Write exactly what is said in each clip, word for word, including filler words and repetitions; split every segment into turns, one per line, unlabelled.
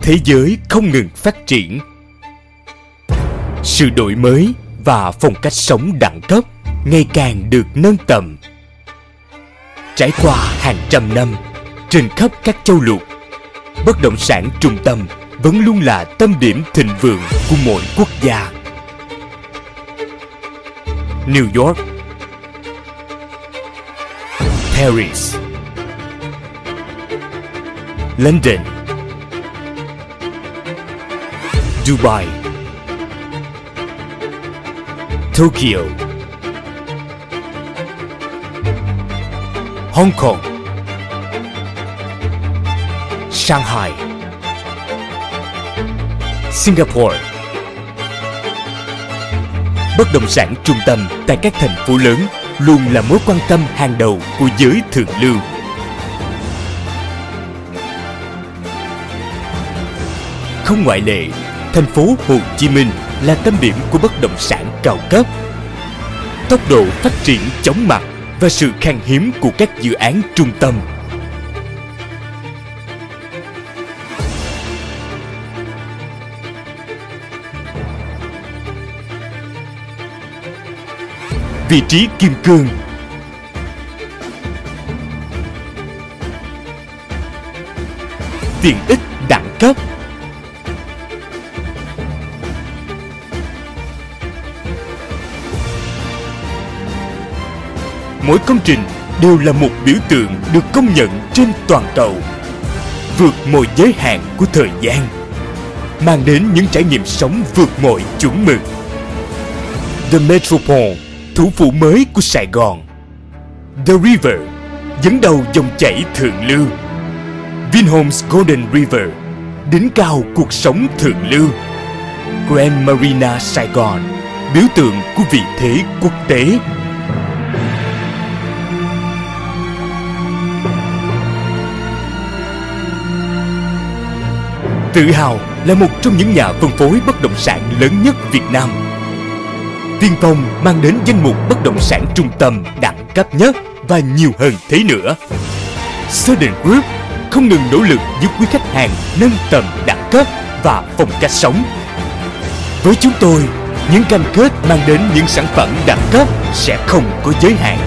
thế giới không ngừng phát triển. Sự đổi mới và phong cách sống đẳng cấp ngày càng được nâng tầm. Trải qua hàng trăm năm, trên khắp các châu lục, bất động sản trung tâm vẫn luôn là tâm điểm thịnh vượng của mỗi quốc gia. New York, Paris, London, Dubai, Tokyo, Hong Kong, Shanghai, Singapore. Bất động sản trung tâm tại các thành phố lớn luôn là mối quan tâm hàng đầu của giới thượng lưu. Không ngoại lệ, thành phố Hồ Chí Minh là tâm điểm của bất động sản cao cấp. Tốc độ phát triển chóng mặt và sự khan hiếm của các dự án trung tâm vị trí kim cương, tiện ích đẳng cấp, mỗi công trình đều là một biểu tượng được công nhận trên toàn cầu, vượt mọi giới hạn của thời gian, mang đến những trải nghiệm sống vượt mọi chuẩn mực. The Metropole, thủ phủ mới của Sài Gòn. The River, dẫn đầu dòng chảy thượng lưu. Vinhomes Golden River, đỉnh cao cuộc sống thượng lưu. Grand Marina Sài Gòn, biểu tượng của vị thế quốc tế. Tự hào là một trong những nhà phân phối bất động sản lớn nhất Việt Nam. Tiên phong mang đến danh mục bất động sản trung tâm đẳng cấp nhất và nhiều hơn thế nữa. Sudden Group không ngừng nỗ lực giúp quý khách hàng nâng tầm đẳng cấp và phong cách sống. Với chúng tôi, những cam kết mang đến những sản phẩm đẳng cấp sẽ không có giới hạn.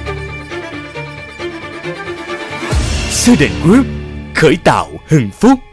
Sudden Group, khởi tạo hưng phúc.